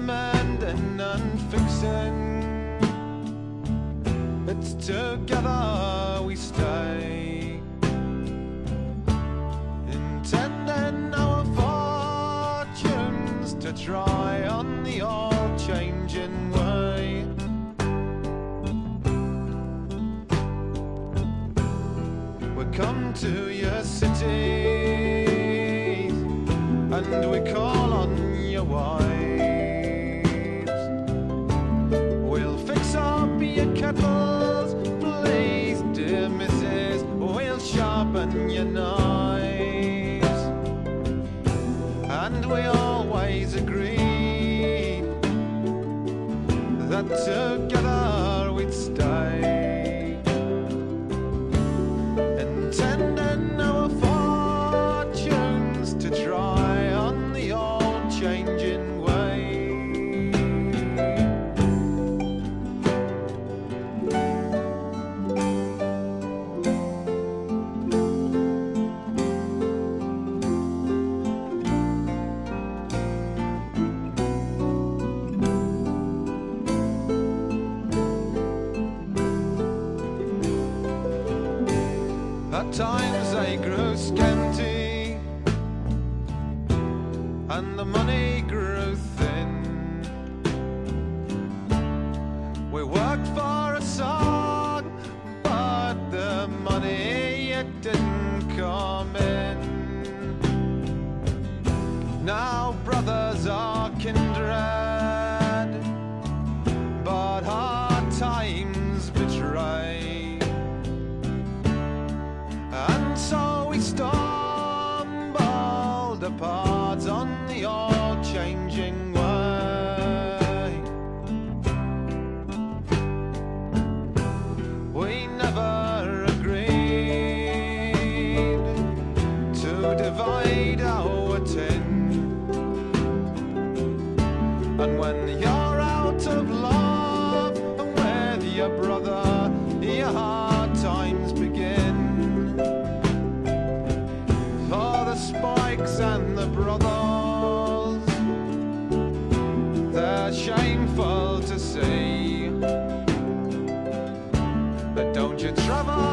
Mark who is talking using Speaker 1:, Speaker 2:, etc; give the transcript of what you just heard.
Speaker 1: mending and fixing. It's together we stay, intending our fortunes to try on the all-changing way. We come to your cities and we call on your wives. We'll fix up your kettles, please, dear missus. We'll sharpen your knives. And we always agree that together we'd stay, intending our fortunes to try on the all-changing way. At times they grew scanty and the money grew thin. We worked for a song, but the money it didn't come in. Now brothers are kindred, but hard times betray. And so we stumbled apart on the all-changing way. We never agreed to divide our tin. And when you're out of love with your brother, your hard times begin. For the Spikes and the brothers, they're shameful to see. But don't you travel